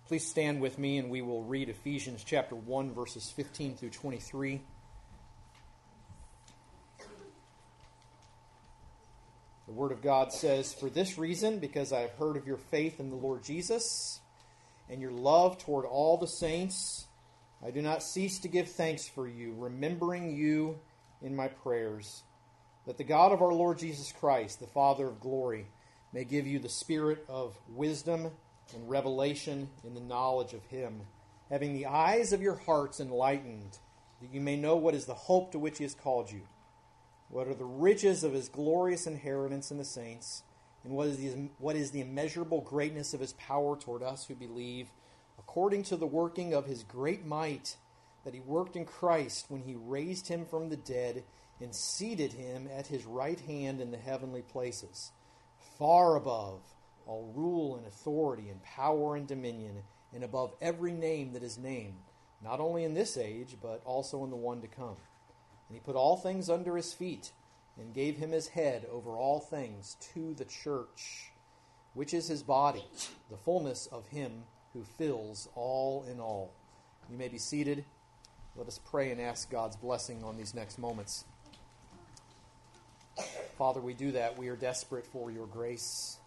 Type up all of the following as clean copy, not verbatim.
Please stand with me and we will read Ephesians chapter 1, verses 15 through 23. The Word of God says, "For this reason, because I have heard of your faith in the Lord Jesus and your love toward all the saints, I do not cease to give thanks for you, remembering you in my prayers, that the God of our Lord Jesus Christ, the Father of glory, may give you the spirit of wisdom and revelation in the knowledge of him, having the eyes of your hearts enlightened, that you may know what is the hope to which he has called you, what are the riches of his glorious inheritance in the saints, and what is the immeasurable greatness of his power toward us who believe, according to the working of his great might, that he worked in Christ when he raised him from the dead and seated him at his right hand in the heavenly places, far above all rule and authority and power and dominion, and above every name that is named, not only in this age, but also in the one to come. And he put all things under his feet, and gave him his head over all things to the church, which is his body, the fullness of him who fills all in all." You may be seated. Let us pray and ask God's blessing on these next moments. Father, we do that. We are desperate for your grace.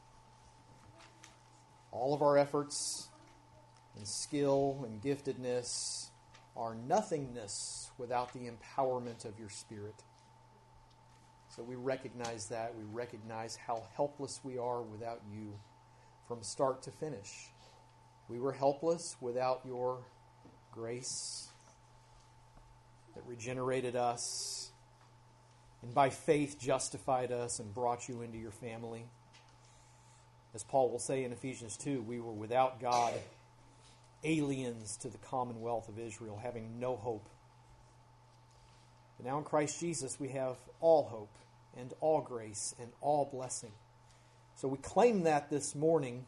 All of our efforts and skill and giftedness are nothingness without the empowerment of your Spirit. So we recognize that. We recognize how helpless we are without you from start to finish. We were helpless without your grace that regenerated us and by faith justified us and brought you into your family. As Paul will say in Ephesians 2, we were without God, aliens to the commonwealth of Israel, having no hope. But now in Christ Jesus we have all hope and all grace and all blessing. So we claim that this morning,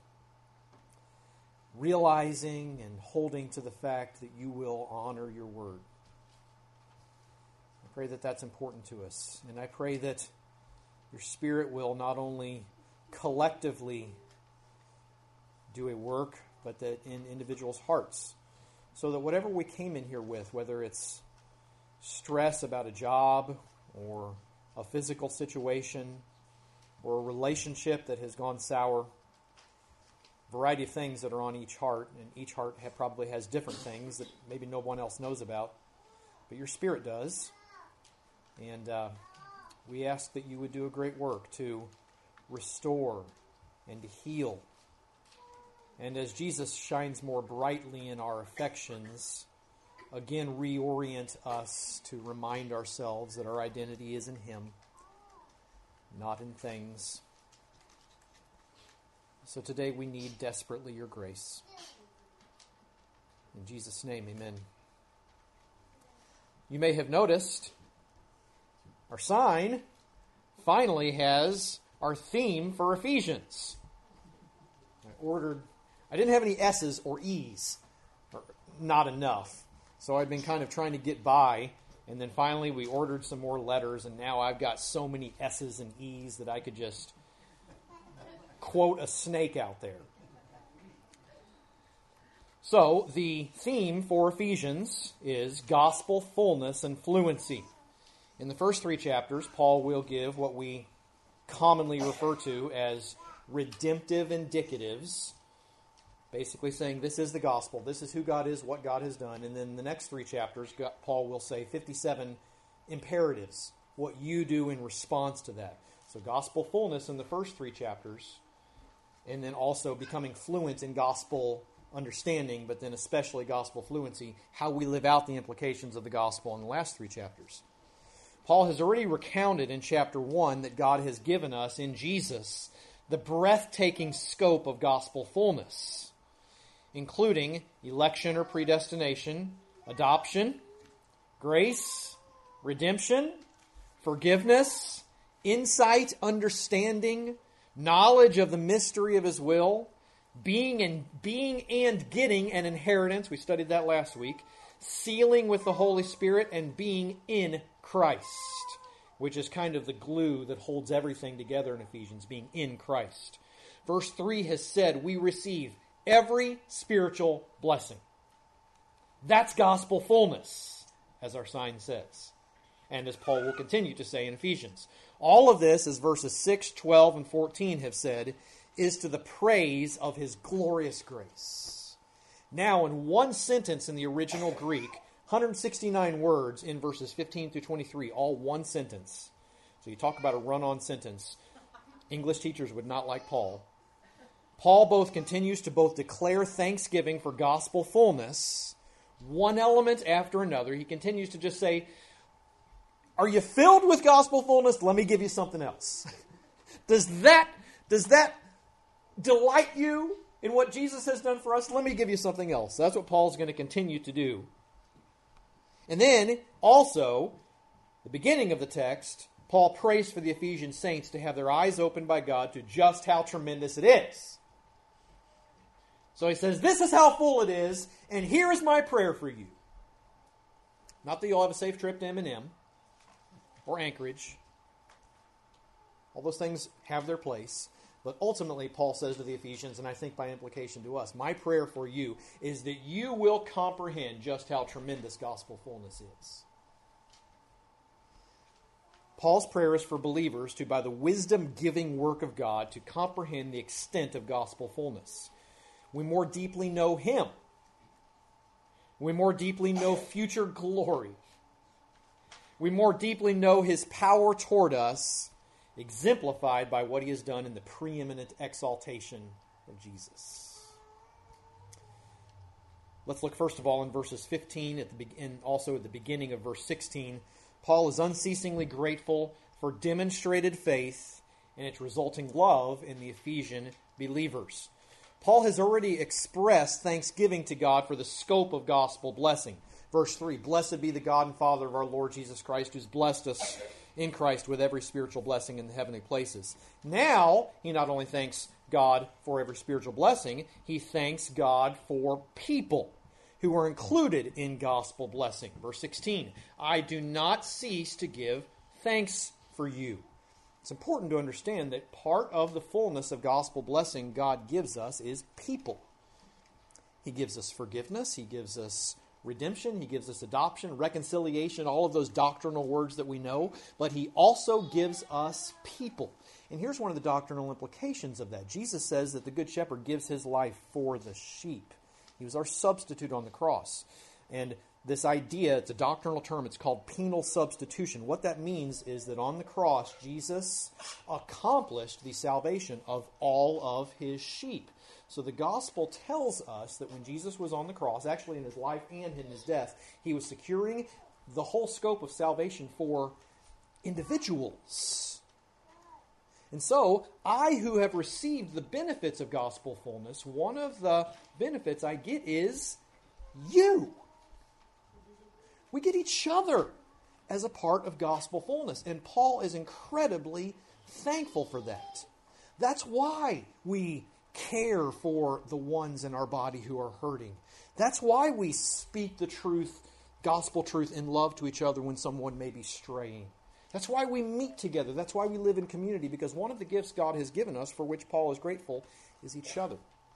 realizing and holding to the fact that you will honor your word. I pray that that's important to us. And I pray that your Spirit will not only collectively do a work, but that in individuals' hearts, so that whatever we came in here with, whether it's stress about a job or a physical situation or a relationship that has gone sour, a variety of things that are on each heart, and each heart probably has different things that maybe no one else knows about, but your Spirit does. And we ask that you would do a great work to restore and to heal. And as Jesus shines more brightly in our affections, again reorient us to remind ourselves that our identity is in him, not in things. So today we need desperately your grace. In Jesus' name, amen. You may have noticed our sign finally has our theme for Ephesians. I didn't have any S's or E's, or not enough. So I've been kind of trying to get by, and then finally we ordered some more letters, and now I've got so many S's and E's that I could just quote a snake out there. So the theme for Ephesians is gospel fullness and fluency. In the first 3 chapters, Paul will give what we commonly refer to as redemptive indicatives, basically saying this is the gospel, this is who God is, what God has done. And then the next 3 chapters, Paul will say 57 imperatives, what you do in response to that. So gospel fullness in the first 3 chapters, and then also becoming fluent in gospel understanding, but then especially gospel fluency, how we live out the implications of the gospel in the last 3 chapters. Paul has already recounted in chapter 1 that God has given us in Jesus the breathtaking scope of gospel fullness, including election or predestination, adoption, grace, redemption, forgiveness, insight, understanding, knowledge of the mystery of his will, being and getting an inheritance, we studied that last week, sealing with the Holy Spirit, and being in Christ, which is kind of the glue that holds everything together in Ephesians, being in Christ. Verse 3 has said we receive every spiritual blessing. That's gospel fullness, as our sign says, and as Paul will continue to say in Ephesians. All of this, as verses 6, 12, and 14 have said, is to the praise of his glorious grace. Now, in one sentence in the original Greek, 169 words in verses 15 through 23, all one sentence. So you talk about a run-on sentence. English teachers would not like Paul. Paul both continues to both declare thanksgiving for gospel fullness, one element after another. He continues to just say, are you filled with gospel fullness? Let me give you something else. Does that delight you in what Jesus has done for us? Let me give you something else. That's what Paul's going to continue to do. And then, also, the beginning of the text, Paul prays for the Ephesian saints to have their eyes opened by God to just how tremendous it is. So he says, this is how full it is, and here is my prayer for you. Not that you'll have a safe trip to M&M or Anchorage. All those things have their place. But ultimately, Paul says to the Ephesians, and I think by implication to us, my prayer for you is that you will comprehend just how tremendous gospel fullness is. Paul's prayer is for believers to, by the wisdom-giving work of God, to comprehend the extent of gospel fullness. We more deeply know him. We more deeply know future glory. We more deeply know his power toward us, exemplified by what he has done in the preeminent exaltation of Jesus. Let's look first of all in verses 15 and also at the beginning of verse 16. Paul is unceasingly grateful for demonstrated faith and its resulting love in the Ephesian believers. Paul has already expressed thanksgiving to God for the scope of gospel blessing. Verse 3, blessed be the God and Father of our Lord Jesus Christ, who's blessed us in Christ with every spiritual blessing in the heavenly places. Now, he not only thanks God for every spiritual blessing, he thanks God for people who are included in gospel blessing. Verse 16, I do not cease to give thanks for you. It's important to understand that part of the fullness of gospel blessing God gives us is people. He gives us forgiveness. He gives us redemption. He gives us adoption, reconciliation, all of those doctrinal words that we know. But he also gives us people. And here's one of the doctrinal implications of that. Jesus says that the Good Shepherd gives his life for the sheep. He was our substitute on the cross. And this idea, it's a doctrinal term, it's called penal substitution. What that means is that on the cross, Jesus accomplished the salvation of all of his sheep. So the gospel tells us that when Jesus was on the cross, actually in his life and in his death, he was securing the whole scope of salvation for individuals. And so, I who have received the benefits of gospel fullness, one of the benefits I get is you. We get each other as a part of gospel fullness. And Paul is incredibly thankful for that. That's why we care for the ones in our body who are hurting. That's why we speak the truth, gospel truth, in love to each other when someone may be straying. That's why we meet together. That's why we live in community, because one of the gifts God has given us, for which Paul is grateful, is each other.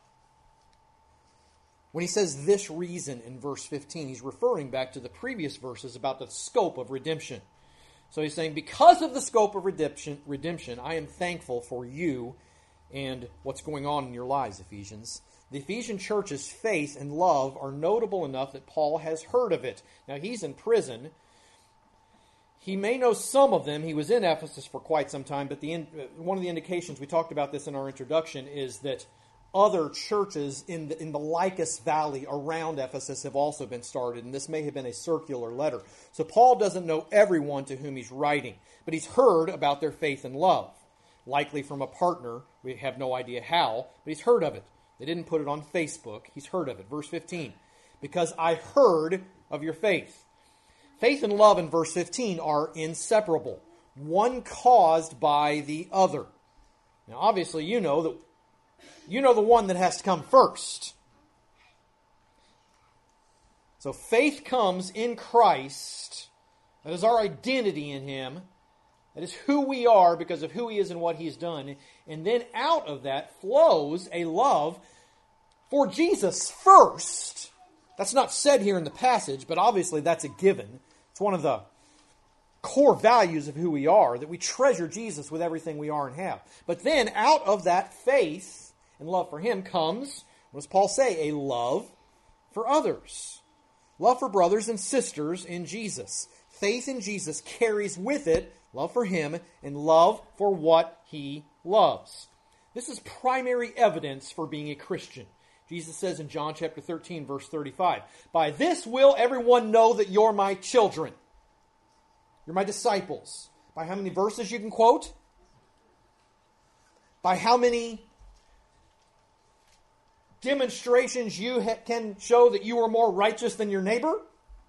When he says this reason in verse 15, he's referring back to the previous verses about the scope of redemption. So he's saying, because of the scope of redemption, I am thankful for you and what's going on in your lives, Ephesians. The Ephesian church's faith and love are notable enough that Paul has heard of it. Now, he's in prison. He may know some of them. He was in Ephesus for quite some time, but one of the indications, we talked about this in our introduction, is that other churches in the Lycus Valley around Ephesus have also been started, and this may have been a circular letter. So Paul doesn't know everyone to whom he's writing, but he's heard about their faith and love, likely from a partner. We have no idea how, but he's heard of it. They didn't put it on Facebook. He's heard of it. Verse 15, because I heard of your faith. Faith and love in verse 15 are inseparable, one caused by the other. Now, obviously, you know the one that has to come first. So faith comes in Christ. That is our identity in him. That is who we are because of who he is and what he has done. And then out of that flows a love for Jesus first. That's not said here in the passage, but obviously that's a given. It's one of the core values of who we are, that we treasure Jesus with everything we are and have. But then out of that faith and love for Him comes, what does Paul say? A love for others. Love for brothers and sisters in Jesus. Faith in Jesus carries with it love for Him and love for what He loves. This is primary evidence for being a Christian. Jesus says in John chapter 13, verse 35, "By this will everyone know that you're my children." You're my disciples. By how many verses you can quote? By how many demonstrations you can show that you are more righteous than your neighbor?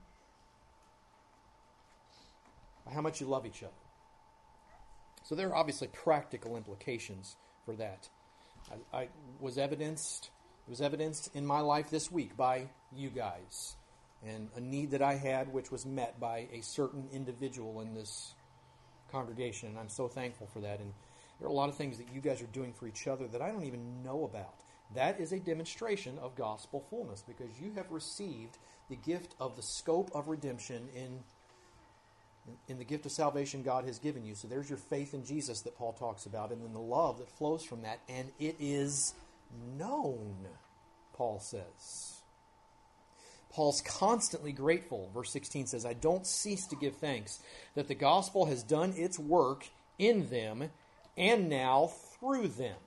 By how much you love each other. So there are obviously practical implications for that. It was evidenced in my life this week by you guys. And a need that I had, which was met by a certain individual in this congregation. And I'm so thankful for that. And there are a lot of things that you guys are doing for each other that I don't even know about. That is a demonstration of gospel fullness, because you have received the gift of the scope of redemption in the gift of salvation God has given you. So there's your faith in Jesus that Paul talks about, and then the love that flows from that. And it is known, Paul says. Paul's constantly grateful. Verse 16 says, "I don't cease to give thanks that the gospel has done its work in them and now through them."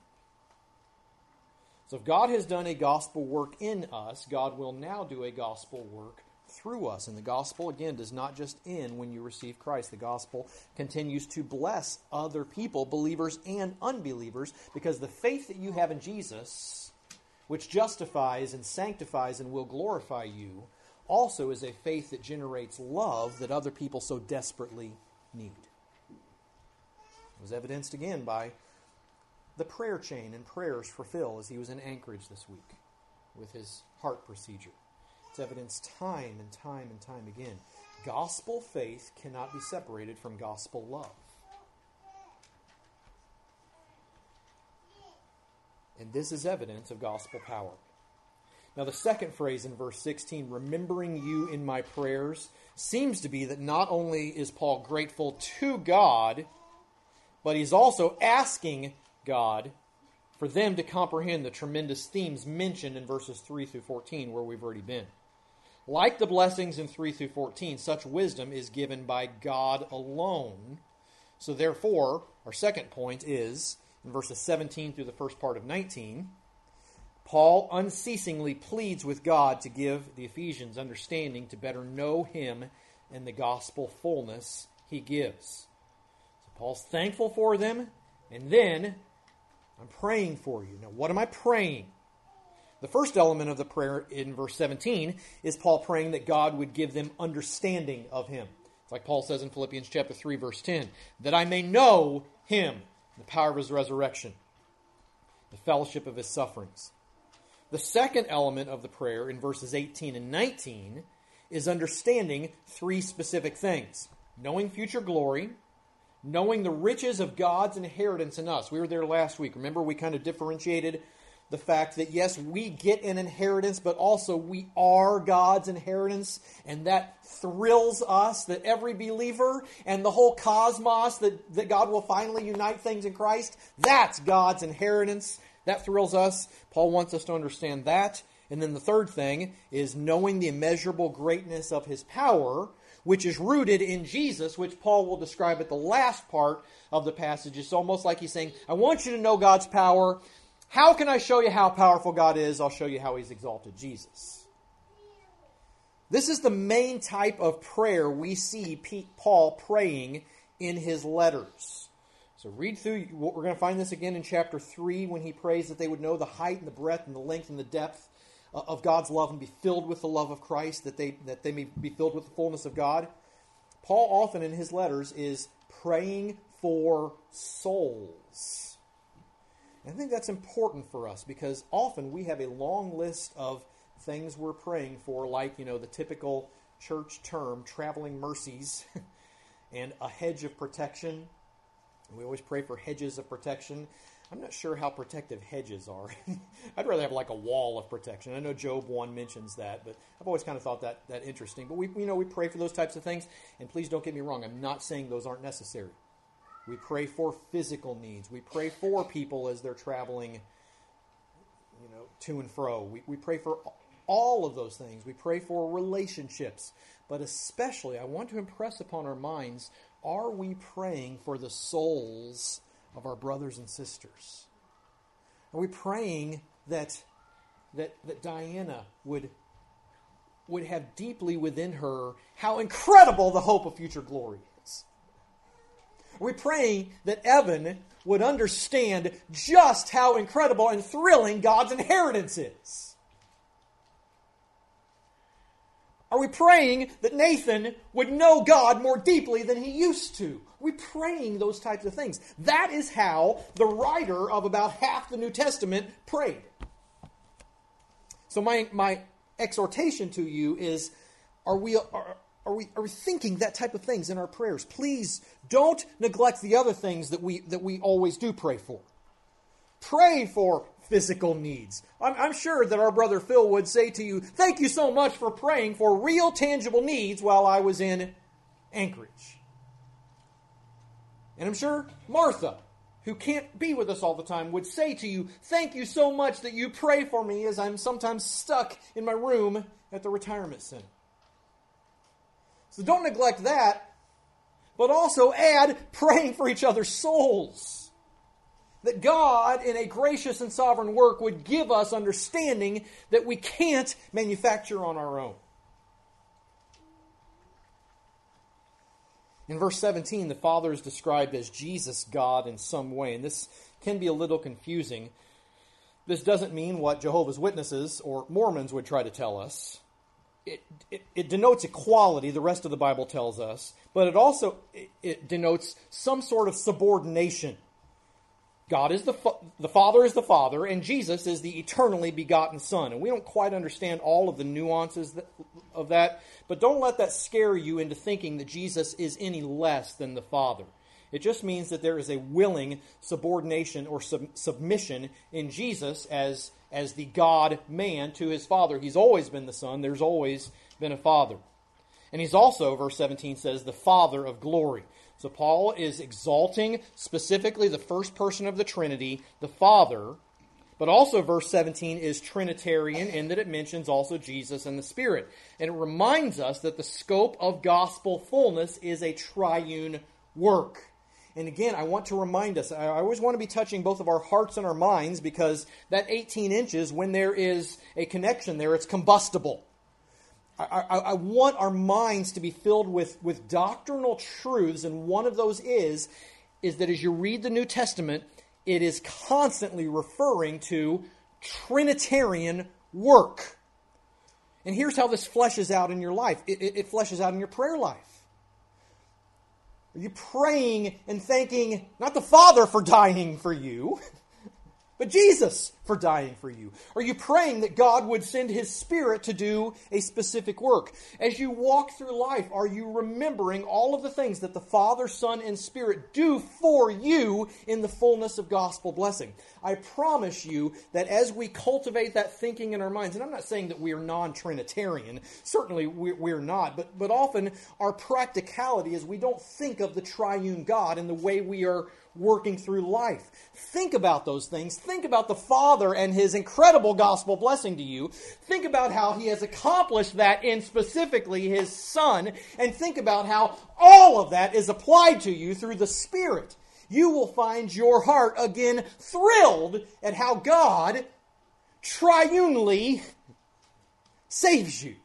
So if God has done a gospel work in us, God will now do a gospel work through us. And the gospel, again, does not just end when you receive Christ. The gospel continues to bless other people, believers and unbelievers, because the faith that you have in Jesus, which justifies and sanctifies and will glorify you, also is a faith that generates love that other people so desperately need. It was evidenced again by the prayer chain and prayers for Phil as he was in Anchorage this week with his heart procedure. It's evidenced time and time and time again. Gospel faith cannot be separated from gospel love. And this is evidence of gospel power. Now the second phrase in verse 16, "remembering you in my prayers," seems to be that not only is Paul grateful to God, but he's also asking God for them to comprehend the tremendous themes mentioned in verses 3 through 14, where we've already been. Like the blessings in 3 through 14, such wisdom is given by God alone. So therefore, our second point is, in verses 17 through the first part of 19, Paul unceasingly pleads with God to give the Ephesians understanding to better know Him and the gospel fullness He gives. So Paul's thankful for them, and then, "I'm praying for you." Now, what am I praying? The first element of the prayer in verse 17 is Paul praying that God would give them understanding of Him. It's like Paul says in Philippians chapter 3, verse 10, "that I may know Him, the power of His resurrection, the fellowship of His sufferings." The second element of the prayer in verses 18 and 19 is understanding three specific things. Knowing future glory, knowing the riches of God's inheritance in us. We were there last week. Remember, we kind of differentiated the fact that, yes, we get an inheritance, but also we are God's inheritance, and that thrills us, that every believer and the whole cosmos, that God will finally unite things in Christ, that's God's inheritance. That thrills us. Paul wants us to understand that. And then the third thing is knowing the immeasurable greatness of His power, which is rooted in Jesus, which Paul will describe at the last part of the passage. It's almost like he's saying, I want you to know God's power. How can I show you how powerful God is? I'll show you how He's exalted Jesus. This is the main type of prayer we see Paul praying in his letters. So read through. We're going to find this again in chapter 3 when he prays that they would know the height and the breadth and the length and the depth of God's love and be filled with the love of Christ, that they may be filled with the fullness of God. Paul often in his letters is praying for souls. And I think that's important for us because often we have a long list of things we're praying for, like, the typical church term, traveling mercies, and a hedge of protection. We always pray for hedges of protection. I'm not sure how protective hedges are. I'd rather have like a wall of protection. I know Job 1 mentions that, but I've always kind of thought that interesting. But we pray for those types of things, and please don't get me wrong. I'm not saying those aren't necessary. We pray for physical needs. We pray for people as they're traveling, to and fro. We pray for all of those things. We pray for relationships. But especially, I want to impress upon our minds, are we praying for the souls of our brothers and sisters? Are we praying that Diana would have deeply within her how incredible the hope of future glory is? Are we praying that Evan would understand just how incredible and thrilling God's inheritance is? Are we praying that Nathan would know God more deeply than he used to? Are we praying those types of things? That is how the writer of about half the New Testament prayed. So my exhortation to you is, are we thinking that type of things in our prayers? Please don't neglect the other things that we always do pray for. Pray for physical needs. I'm sure that our brother Phil would say to you, thank you so much for praying for real tangible needs while I was in Anchorage. And I'm sure Martha, who can't be with us all the time, would say to you, thank you so much that you pray for me as I'm sometimes stuck in my room at the retirement center. So don't neglect that, but also add praying for each other's souls. That God, in a gracious and sovereign work, would give us understanding that we can't manufacture on our own. In verse 17, the Father is described as Jesus God in some way, and this can be a little confusing. This doesn't mean what Jehovah's Witnesses or Mormons would try to tell us. It denotes equality, the rest of the Bible tells us, but it denotes some sort of subordination. God is the Father is the Father, and Jesus is the eternally begotten Son. And we don't quite understand all of the nuances of that, but don't let that scare you into thinking that Jesus is any less than the Father. It just means that there is a willing subordination or submission in Jesus as the God-man to his Father. He's always been the Son. There's always been a Father. And he's also, verse 17 says, the Father of glory. So Paul is exalting specifically the first person of the Trinity, the Father, but also verse 17 is Trinitarian in that it mentions also Jesus and the Spirit. And it reminds us that the scope of gospel fullness is a triune work. And again, I want to remind us, I always want to be touching both of our hearts and our minds, because that 18 inches, when there is a connection there, it's combustible. I want our minds to be filled with doctrinal truths, and one of those is that as you read the New Testament, it is constantly referring to Trinitarian work. And here's how this fleshes out in your life. It fleshes out in your prayer life. Are you praying and thanking not the Father for dying for you, but Jesus for dying for you? Are you praying that God would send His Spirit to do a specific work? As you walk through life, are you remembering all of the things that the Father, Son, and Spirit do for you in the fullness of gospel blessing? I promise you that as we cultivate that thinking in our minds, and I'm not saying that we are non-Trinitarian, certainly we're not, but often our practicality is we don't think of the triune God in the way we are working through life. Think about those things. Think about the Father and His incredible gospel blessing to you. Think about how He has accomplished that in specifically His Son. And think about how all of that is applied to you through the Spirit. You will find your heart again thrilled at how God triunely saves you.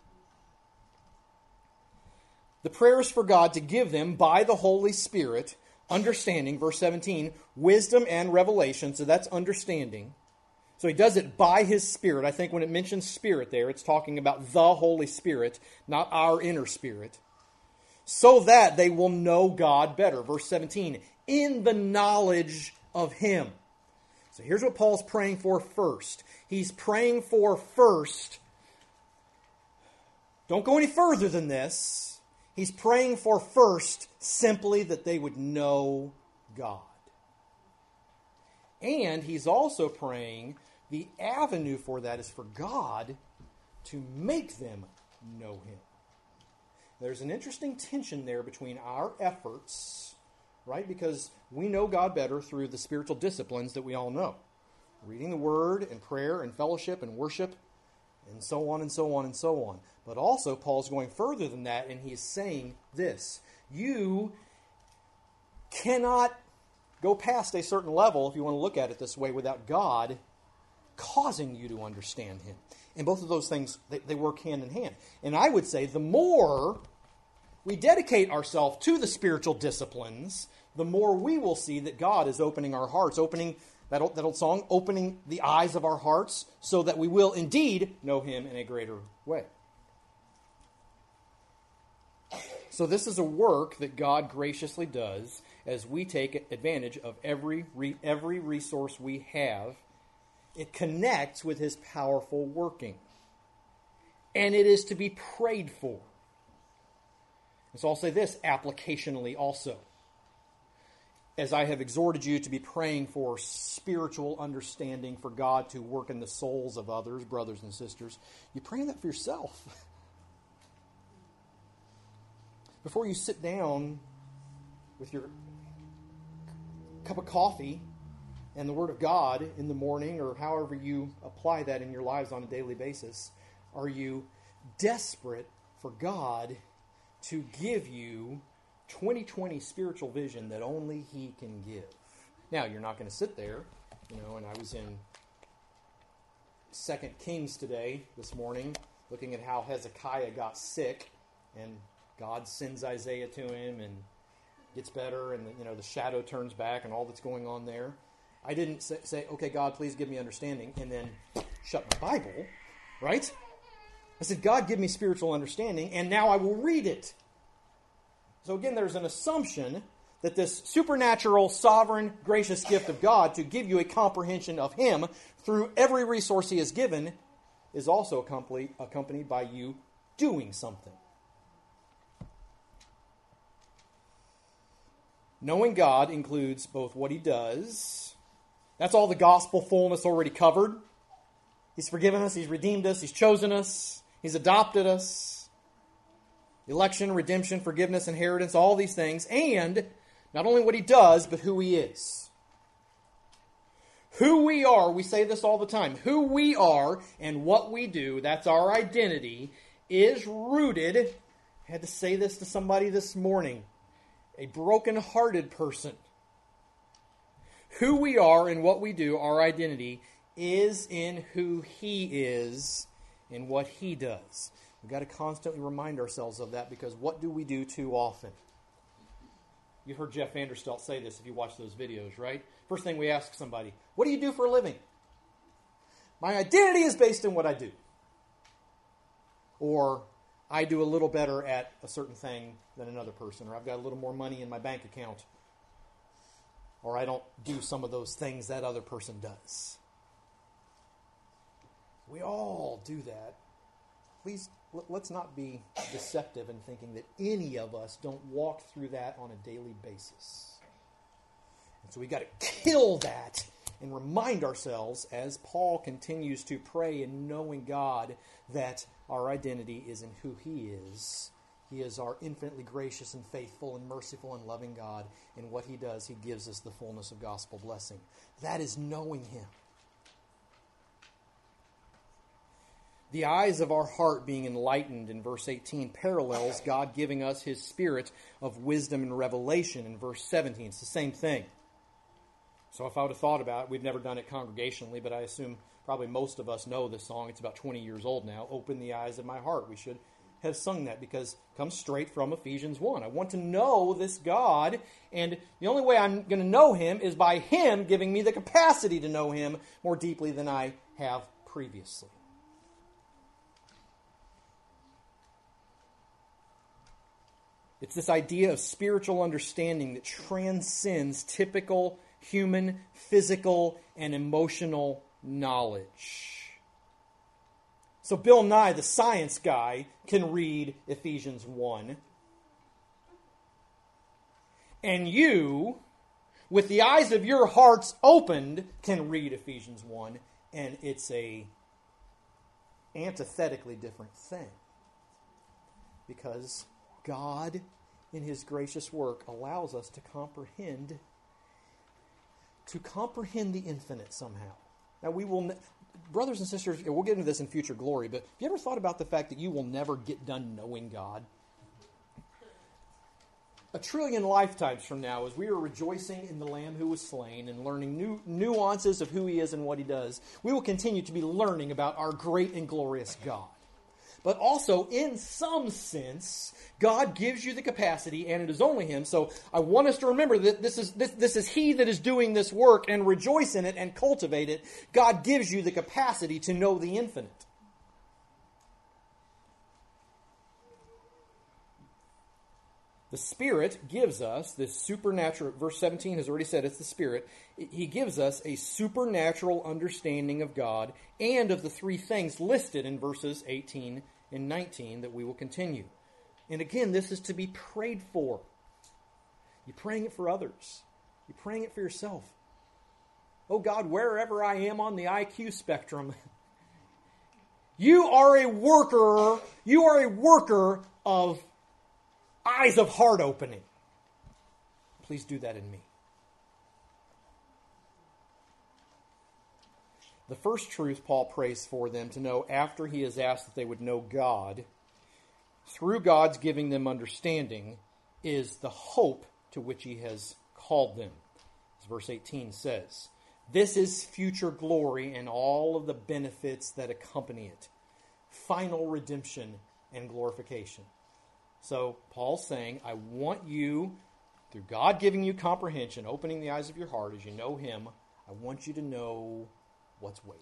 The prayer is for God to give them by the Holy Spirit understanding, verse 17, wisdom and revelation. So that's understanding. So He does it by His Spirit. I think when it mentions Spirit there, it's talking about the Holy Spirit, not our inner spirit. So that they will know God better. Verse 17, in the knowledge of Him. So here's what Paul's praying for first. He's praying for first, don't go any further than this. He's praying for first simply that they would know God. And he's also praying the avenue for that is for God to make them know him. There's an interesting tension there between our efforts, right? Because we know God better through the spiritual disciplines that we all know. Reading the Word and prayer and fellowship and worship and so on and so on and so on. But also, Paul's going further than that, and he's saying this. You cannot go past a certain level, if you want to look at it this way, without God causing you to understand him. And both of those things, they work hand in hand. And I would say the more we dedicate ourselves to the spiritual disciplines, the more we will see that God is opening our hearts, opening that old song, opening the eyes of our hearts so that we will indeed know him in a greater way. So this is a work that God graciously does as we take advantage of every resource we have. It connects with his powerful working. And it is to be prayed for. And so I'll say this applicationally also. As I have exhorted you to be praying for spiritual understanding, for God to work in the souls of others, brothers and sisters, you're praying that for yourself. Before you sit down with your cup of coffee and the Word of God in the morning, or however you apply that in your lives on a daily basis, are you desperate for God to give you 20/20 spiritual vision that only he can give? Now, you're not going to sit there, and I was in 2 Kings this morning, looking at how Hezekiah got sick, and God sends Isaiah to him, and gets better, and the shadow turns back, and all that's going on there. I didn't say, okay, God, please give me understanding, and then shut my Bible, right? I said, God, give me spiritual understanding, and now I will read it. So again, there's an assumption that this supernatural, sovereign, gracious gift of God to give you a comprehension of him through every resource he has given is also accompanied by you doing something. Knowing God includes both what he does. That's all the gospel fullness already covered. He's forgiven us, he's redeemed us, he's chosen us, he's adopted us. Election, redemption, forgiveness, inheritance, all these things. And not only what he does, but who he is. Who we are, we say this all the time. Who we are and what we do, that's our identity, is rooted. I had to say this to somebody this morning. A broken-hearted person. Who we are and what we do, our identity, is in who he is and what he does. We've got to constantly remind ourselves of that, because what do we do too often? You've heard Jeff Vanderstelt say this if you watch those videos, right? First thing we ask somebody, what do you do for a living? My identity is based in what I do. Or I do a little better at a certain thing than another person. Or I've got a little more money in my bank account. Or I don't do some of those things that other person does. We all do that. Please, let's not be deceptive in thinking that any of us don't walk through that on a daily basis. And so we've got to kill that and remind ourselves, as Paul continues to pray in knowing God, that our identity is in who he is. He is our infinitely gracious and faithful and merciful and loving God. And what he does, he gives us the fullness of gospel blessing. That is knowing him. The eyes of our heart being enlightened in verse 18 parallels God giving us his spirit of wisdom and revelation in verse 17. It's the same thing. So if I would have thought about it, we've never done it congregationally, but I assume probably most of us know this song. It's about 20 years old now. Open the eyes of my heart. We should have sung that because it comes straight from Ephesians 1. I want to know this God, and the only way I'm going to know him is by him giving me the capacity to know him more deeply than I have previously. It's this idea of spiritual understanding that transcends typical human, physical, and emotional knowledge. So Bill Nye, the science guy, can read Ephesians 1. And you, with the eyes of your hearts opened, can read Ephesians 1, and it's a antithetically different thing. Because God, in His gracious work, allows us to comprehend the infinite somehow. Now, we will, brothers and sisters, we'll get into this in future glory, but have you ever thought about the fact that you will never get done knowing God? 1 trillion lifetimes from now, as we are rejoicing in the Lamb who was slain and learning new nuances of who He is and what He does, we will continue to be learning about our great and glorious God. But also, in some sense, God gives you the capacity, and it is only Him. So I want us to remember that this is He that is doing this work, and rejoice in it and cultivate it. God gives you the capacity to know the infinite. The Spirit gives us this supernatural, verse 17 has already said it's the Spirit. He gives us a supernatural understanding of God and of the three things listed in verses 18 and 19 that we will continue. And again, this is to be prayed for. You're praying it for others. You're praying it for yourself. Oh God, wherever I am on the IQ spectrum, you are a worker of eyes of heart opening. Please do that in me. The first truth Paul prays for them to know after he has asked that they would know God, through God's giving them understanding, is the hope to which He has called them. As verse 18 says, this is future glory and all of the benefits that accompany it. Final redemption and glorification. So Paul's saying, I want you, through God giving you comprehension, opening the eyes of your heart as you know Him, I want you to know what's waiting.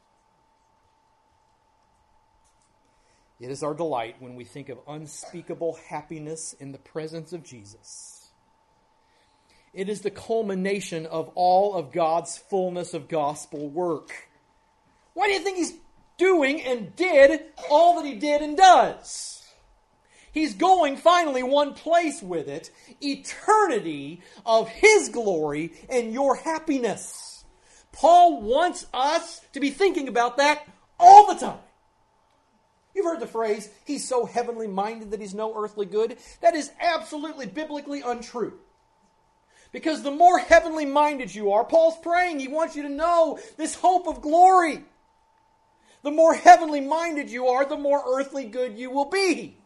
It is our delight when we think of unspeakable happiness in the presence of Jesus. It is the culmination of all of God's fullness of gospel work. Why do you think He's doing and did all that He did and does? He's going finally one place with it, eternity of His glory and your happiness. Paul wants us to be thinking about that all the time. You've heard the phrase, he's so heavenly minded that he's no earthly good. That is absolutely biblically untrue. Because the more heavenly minded you are, Paul's praying, he wants you to know this hope of glory. The more heavenly minded you are, the more earthly good you will be.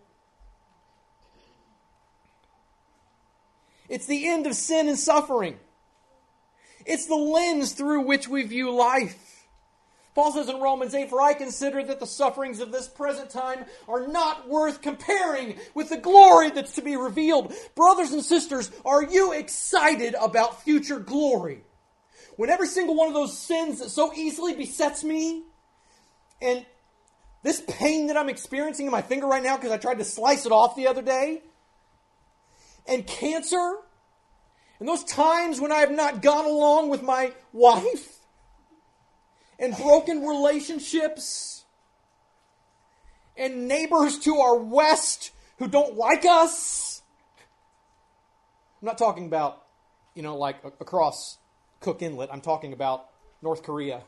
It's the end of sin and suffering. It's the lens through which we view life. Paul says in Romans 8, for I consider that the sufferings of this present time are not worth comparing with the glory that's to be revealed. Brothers and sisters, are you excited about future glory? When every single one of those sins that so easily besets me, and this pain that I'm experiencing in my finger right now because I tried to slice it off the other day, and cancer, and those times when I have not gone along with my wife, and broken relationships, and neighbors to our west who don't like us. I'm not talking about, like across Cook Inlet. I'm talking about North Korea.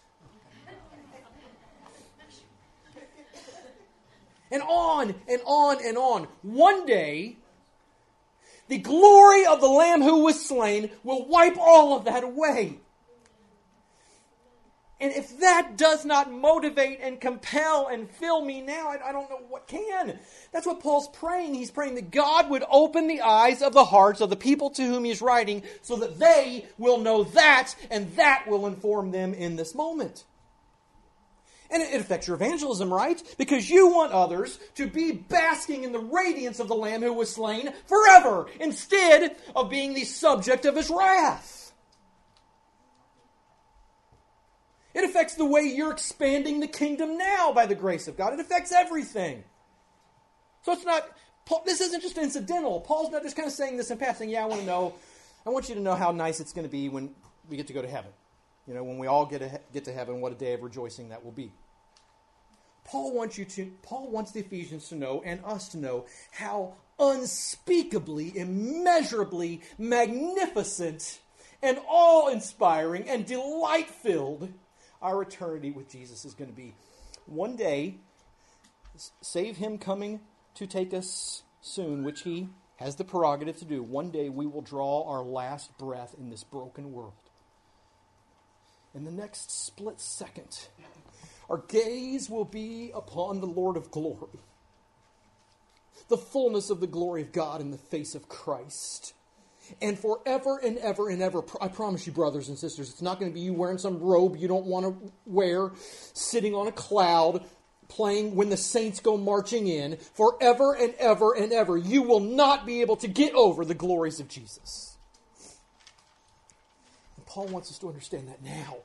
And on and on and on. One day, the glory of the Lamb who was slain will wipe all of that away. And if that does not motivate and compel and fill me now, I don't know what can. That's what Paul's praying. He's praying that God would open the eyes of the hearts of the people to whom he's writing so that they will know that, and that will inform them in this moment. And it affects your evangelism, right? Because you want others to be basking in the radiance of the Lamb who was slain forever, instead of being the subject of His wrath. It affects the way you're expanding the kingdom now by the grace of God. It affects everything. So it's not, this isn't just incidental. Paul's not just kind of saying this in passing. Yeah, I want you to know how nice it's going to be when we get to go to heaven. When we all get to heaven, what a day of rejoicing that will be. Paul wants the Ephesians to know, and us to know, how unspeakably, immeasurably magnificent and awe-inspiring and delight-filled our eternity with Jesus is going to be. One day, save him coming to take us soon, which he has the prerogative to do. One day we will draw our last breath in this broken world. In the next split second, our gaze will be upon the Lord of glory, the fullness of the glory of God in the face of Christ. And forever and ever and ever, I promise you, brothers and sisters, it's not going to be you wearing some robe you don't want to wear, sitting on a cloud, playing When the Saints Go Marching In. Forever and ever and ever, you will not be able to get over the glories of Jesus. And Paul wants us to understand that now.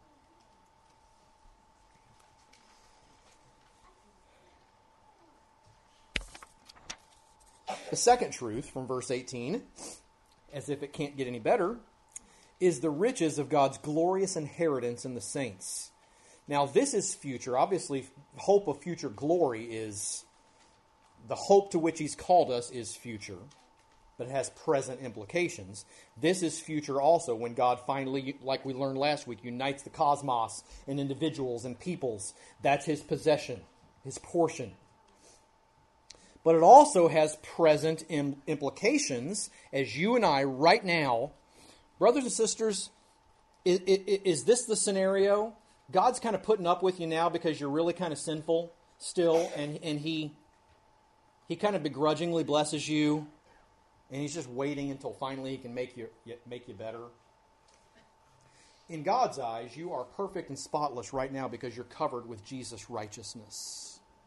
The second truth from verse 18, as if it can't get any better, is the riches of God's glorious inheritance in the saints. Now, this is future. Obviously, hope of future glory is the hope to which he's called us is future, but it has present implications. This is future also when God finally, like we learned last week, unites the cosmos and individuals and peoples. That's his possession, his portion. But it also has present implications as you and I right now, brothers and sisters, is this the scenario? God's kind of putting up with you now because you're really kind of sinful still, and he kind of begrudgingly blesses you, and he's just waiting until finally he can make you better. In God's eyes, you are perfect and spotless right now because you're covered with Jesus' righteousness.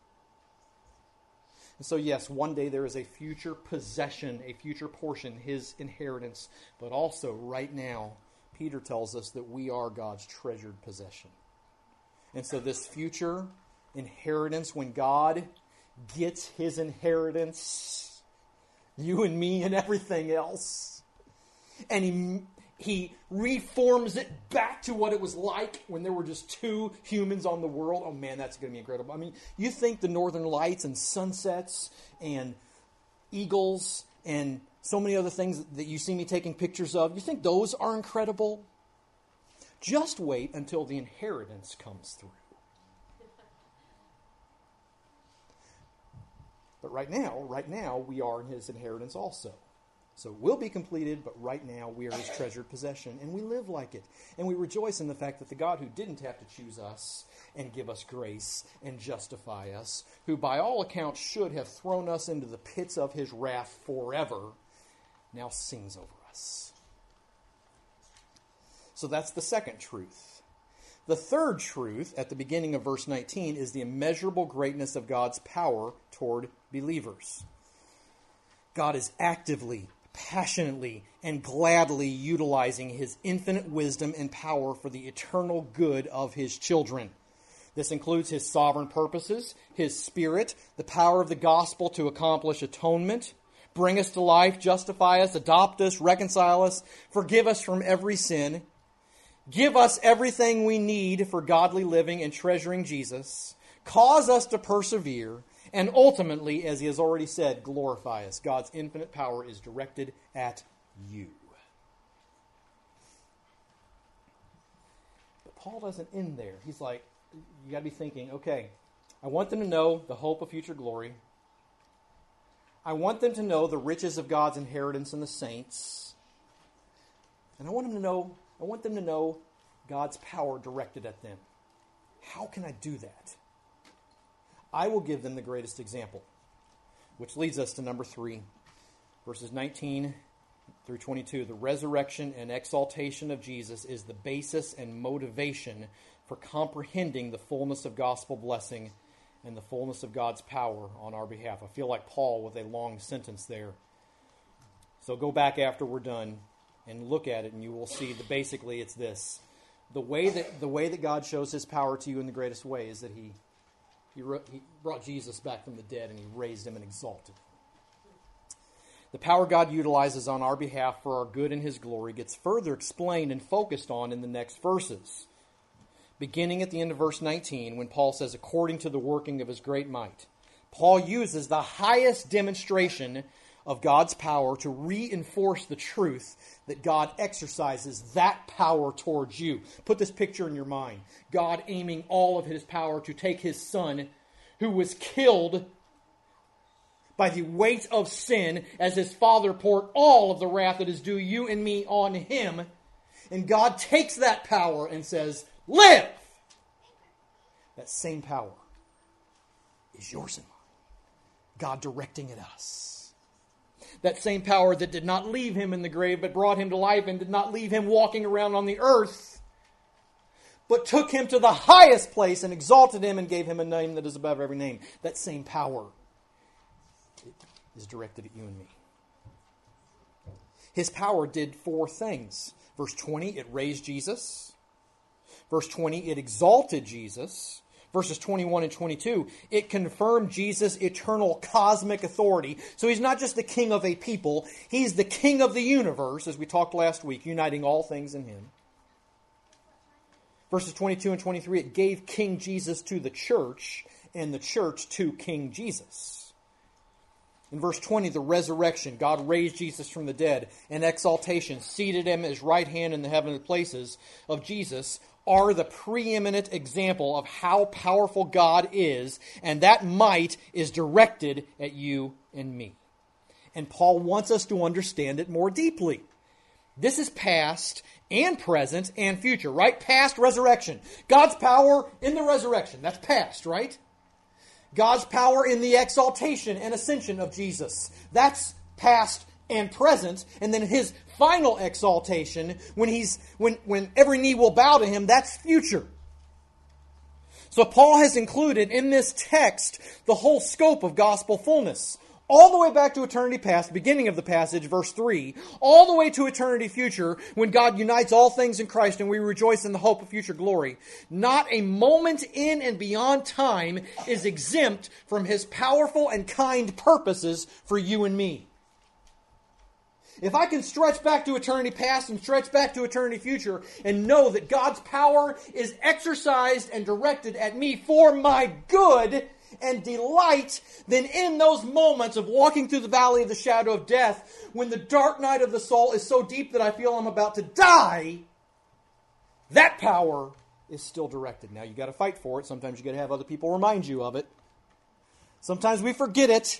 And so, yes, one day there is a future possession, a future portion, his inheritance. But also, right now, Peter tells us that we are God's treasured possession. And so this future inheritance, when God gets his inheritance, you and me and everything else, and he reforms it back to what it was like when there were just two humans on the world. Oh man, that's going to be incredible. I mean, you think the northern lights and sunsets and eagles and so many other things that you see me taking pictures of, you think those are incredible? Just wait until the inheritance comes through. But right now, we are in his inheritance also. So it will be completed, but right now we are his treasured possession, and we live like it. And we rejoice in the fact that the God who didn't have to choose us and give us grace and justify us, who by all accounts should have thrown us into the pits of his wrath forever, now sings over us. So that's the second truth. The third truth at the beginning of verse 19 is the immeasurable greatness of God's power toward believers. God is actively, passionately, and gladly utilizing his infinite wisdom and power for the eternal good of his children. This includes his sovereign purposes, his spirit, the power of the gospel to accomplish atonement, bring us to life, justify us, adopt us, reconcile us, forgive us from every sin, give us everything we need for godly living and treasuring Jesus, cause us to persevere, and ultimately, as he has already said, glorify us. God's infinite power is directed at you. But Paul doesn't end there. He's like, you got to be thinking, okay, I want them to know the hope of future glory. I want them to know the riches of God's inheritance in the saints. And I want them to know God's power directed at them. How can I do that? I will give them the greatest example, which leads us to number 3, verses 19 through 22. The resurrection and exaltation of Jesus is the basis and motivation for comprehending the fullness of gospel blessing and the fullness of God's power on our behalf. I feel like Paul with a long sentence there. So go back after we're done and look at it, and you will see that basically it's this. The way that God shows his power to you in the greatest way is that he brought Jesus back from the dead, and he raised him and exalted him. The power God utilizes on our behalf for our good and his glory gets further explained and focused on in the next verses. beginning at the end of verse 19, when Paul says, according to the working of his great might. Paul uses the highest demonstration of God's power to reinforce the truth that God exercises that power towards you. Put this picture in your mind. God aiming all of his power to take his son, who was killed by the weight of sin, as his Father poured all of the wrath that is due you and me on him. And God takes that power and says, live! That same power is yours and mine. God directing at us. That same power that did not leave him in the grave, but brought him to life, and did not leave him walking around on the earth, but took him to the highest place and exalted him and gave him a name that is above every name. That same power is directed at you and me. His power did 4 things. Verse 20, it raised Jesus. Verse 20, it exalted Jesus. Verses 21 and 22, it confirmed Jesus' eternal cosmic authority. So he's not just the king of a people, he's the king of the universe, as we talked last week, uniting all things in him. Verses 22 and 23, it gave King Jesus to the church, and the church to King Jesus. In verse 20, the resurrection, God raised Jesus from the dead, and exaltation, seated him at his right hand in the heavenly places of Jesus, are the preeminent example of how powerful God is, and that might is directed at you and me. And Paul wants us to understand it more deeply. This is past and present and future, right? Past, resurrection. God's power in the resurrection. That's past, right? God's power in the exaltation and ascension of Jesus. That's past and present. And then his final exaltation, when every knee will bow to him, that's future. So Paul has included in this text the whole scope of gospel fullness. All the way back to eternity past, beginning of the passage, verse 3, all the way to eternity future, when God unites all things in Christ and we rejoice in the hope of future glory. Not a moment in and beyond time is exempt from his powerful and kind purposes for you and me. If I can stretch back to eternity past and stretch back to eternity future and know that God's power is exercised and directed at me for my good and delight, then in those moments of walking through the valley of the shadow of death, when the dark night of the soul is so deep that I feel I'm about to die, that power is still directed. Now, you got to fight for it. Sometimes you got to have other people remind you of it. Sometimes we forget it.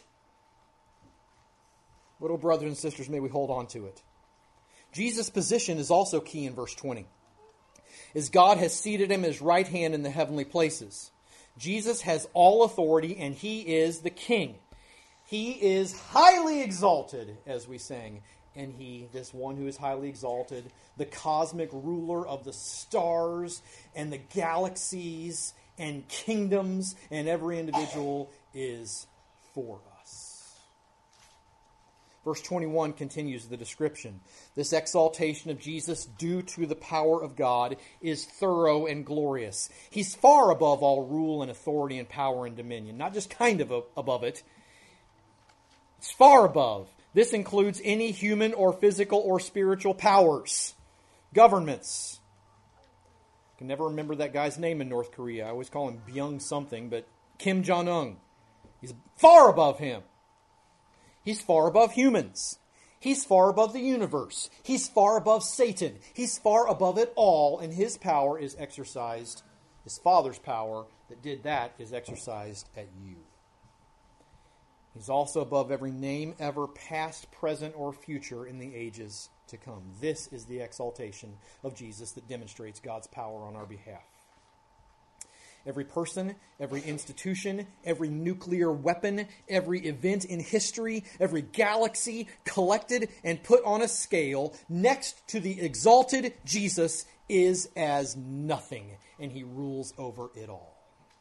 Little brothers and sisters, may we hold on to it. Jesus' position is also key in verse 20. As God has seated him at his right hand in the heavenly places. Jesus has all authority and he is the king. He is highly exalted, as we sang. And he, this one who is highly exalted, the cosmic ruler of the stars and the galaxies and kingdoms and every individual, is for us. Verse 21 continues the description. This exaltation of Jesus, due to the power of God, is thorough and glorious. He's far above all rule and authority and power and dominion. Not just kind of above it. It's far above. This includes any human or physical or spiritual powers, governments. I can never remember that guy's name in North Korea. I always call him Byung something, but Kim Jong-un. He's far above him. He's far above humans. He's far above the universe. He's far above Satan. He's far above it all, and his power is exercised. His Father's power that did that is exercised at you. He's also above every name ever, past, present, or future in the ages to come. This is the exaltation of Jesus that demonstrates God's power on our behalf. Every person, every institution, every nuclear weapon, every event in history, every galaxy collected and put on a scale next to the exalted Jesus is as nothing, and he rules over it all.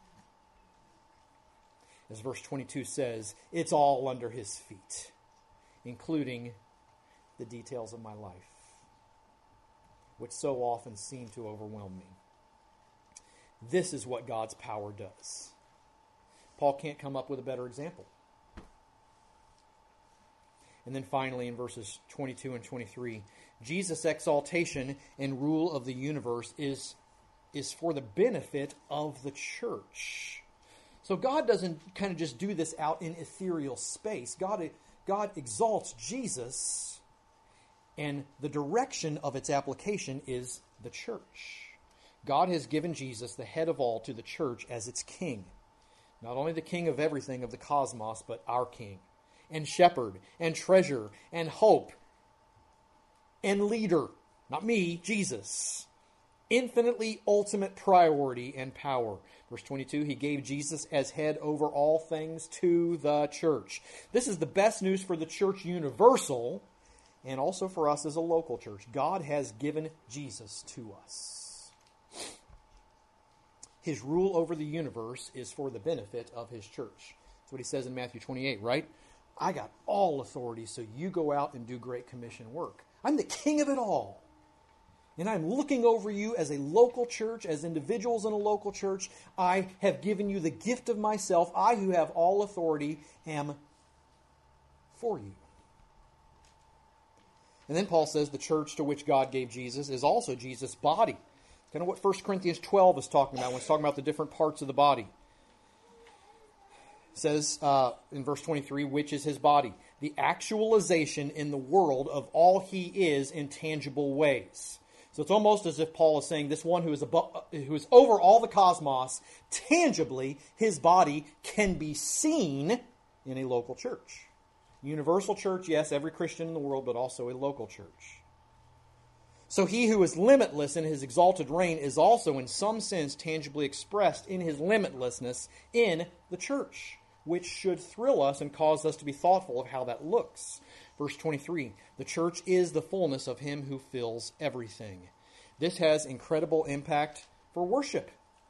As verse 22 says, it's all under his feet, including the details of my life, which so often seem to overwhelm me. This is what God's power does. Paul can't come up with a better example. And then finally in verses 22 and 23, Jesus' exaltation and rule of the universe is is for the benefit of the church. So God doesn't kind of just do this out in ethereal space. God exalts Jesus, and the direction of its application is the church. God has given Jesus, the head of all, to the church as its king. Not only the king of everything of the cosmos, but our king, and shepherd, and treasure, and hope, and leader. Not me, Jesus. Infinitely ultimate priority and power. Verse 22, he gave Jesus as head over all things to the church. This is the best news for the church universal, and also for us as a local church. God has given Jesus to us. His rule over the universe is for the benefit of his church. That's what he says in Matthew 28, right? I got all authority, so you go out and do Great Commission work. I'm the king of it all. And I'm looking over you as a local church, as individuals in a local church. I have given you the gift of myself. I, who have all authority, am for you. And then Paul says the church to which God gave Jesus is also Jesus' body. Kind of what 1 Corinthians 12 is talking about when it's talking about the different parts of the body. It says in verse 23, which is his body, the actualization in the world of all he is in tangible ways. So it's almost as if Paul is saying this one who is over all the cosmos, tangibly, his body can be seen in a local church. Universal church, yes, every Christian in the world, but also a local church. So he who is limitless in his exalted reign is also in some sense tangibly expressed in his limitlessness in the church, which should thrill us and cause us to be thoughtful of how that looks. Verse 23, the church is the fullness of him who fills everything. This has incredible impact for worship.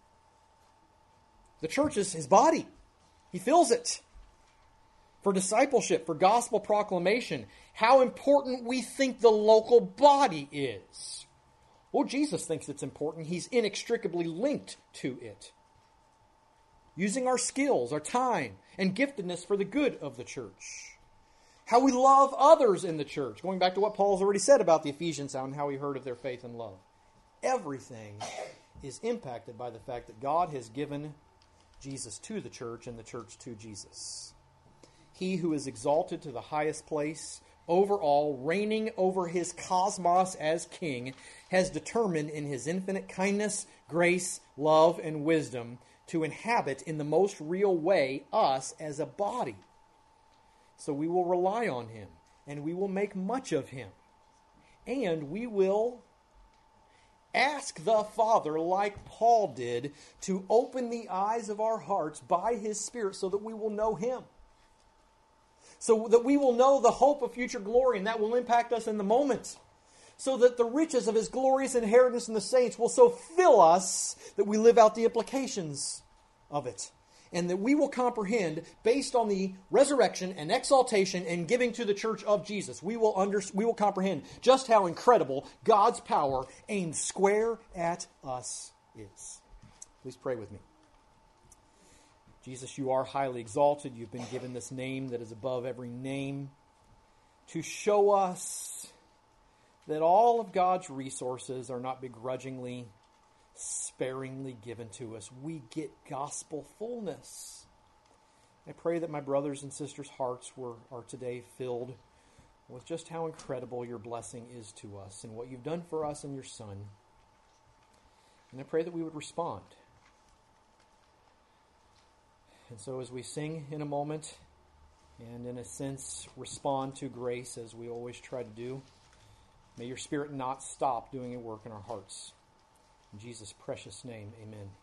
The church is his body. He fills it. For discipleship, for gospel proclamation, how important we think the local body is. Well, Jesus thinks it's important. He's inextricably linked to it. Using our skills, our time, and giftedness for the good of the church. How we love others in the church. Going back to what Paul's already said about the Ephesians and how he heard of their faith and love. Everything is impacted by the fact that God has given Jesus to the church and the church to Jesus. He who is exalted to the highest place over all, reigning over his cosmos as king, has determined in his infinite kindness, grace, love, and wisdom to inhabit in the most real way us as a body. So we will rely on him, and we will make much of him. And we will ask the Father, like Paul did, to open the eyes of our hearts by his Spirit so that we will know him. So that we will know the hope of future glory, and that will impact us in the moment. So that the riches of his glorious inheritance in the saints will so fill us that we live out the implications of it. And that we will comprehend, based on the resurrection and exaltation and giving to the church of Jesus, we will comprehend just how incredible God's power aimed square at us is. Please pray with me. Jesus, you are highly exalted. You've been given this name that is above every name to show us that all of God's resources are not begrudgingly, sparingly given to us. We get gospel fullness. I pray that my brothers and sisters' hearts are today filled with just how incredible your blessing is to us and what you've done for us in your Son. And I pray that we would respond. And so as we sing in a moment, and in a sense respond to grace as we always try to do, may your Spirit not stop doing a work in our hearts. In Jesus' precious name, amen.